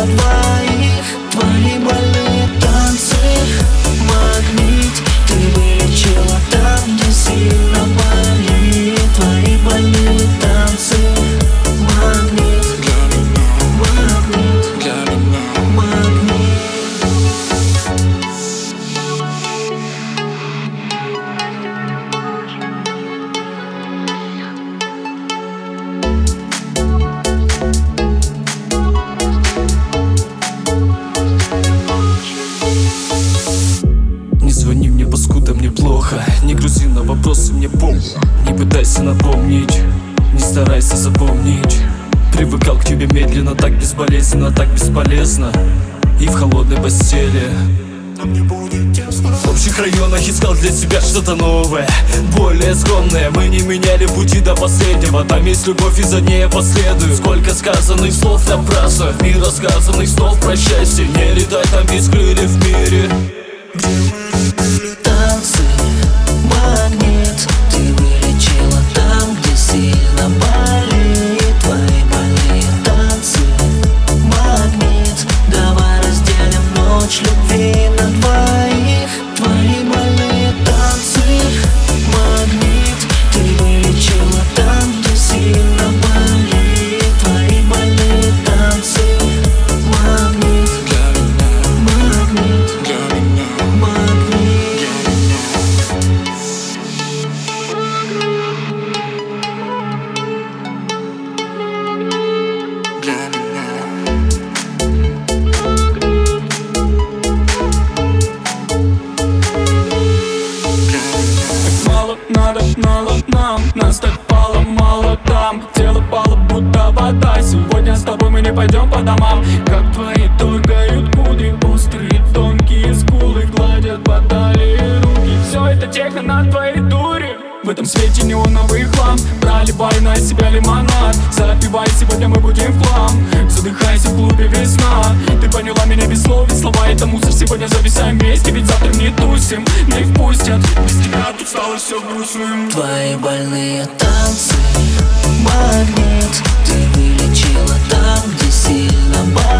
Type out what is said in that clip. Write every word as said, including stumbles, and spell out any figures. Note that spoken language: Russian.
на двоих. Твои больные танцы, магнит. Ты вылечила там, где сильно болит. Твои больные танцы, магнит. Магнит, магнит. Не звони мне, паскуда, мне плохо. Не грузи на вопросы, мне похуй. Не пытайся напомнить, не старайся запомнить. Привыкал к тебе медленно, так безболезненно, так бесполезно. И в холодной постели в общих районах искал для себя что-то новое, более скромное. Мы не меняли пути до последнего. Там есть любовь, и за ней я последую. Сколько сказанных слов напрасно, в мир рассказанных снов про счастье. Не летай, там без крыльев в мире. Где мы любили танцы, магнит. Ты вылечила там, где сильно болит. Твои больные танцы, магнит. Давай разделим ночь любви на двоих. Твои больные танцы, магнит. Ты вылечила там, где сильно болит. Твои больные танцы, магнит. Магнит, магнит. Мало надо, мало нам, нас так пало, мало там. Тело пало, будто вода. Сегодня с тобой мы не пойдем по домам. Как твои торгают кудри, острые тонкие скулы гладят по талии руки. Все это техно на твоей дуре. В этом свете неоновый хлам. Проливай на себя лимонад. Запивай, сегодня мы будем в хлам. Задыхайся в клубе весна. Ты поняла меня без слов, ведь слова это мусор. Сегодня зависаем вместе, ведь завтра не тусим. Не впустят, без тебя тут стало все грустным. Твои больные танцы, магнит. Ты вылечила там, где сильно болит.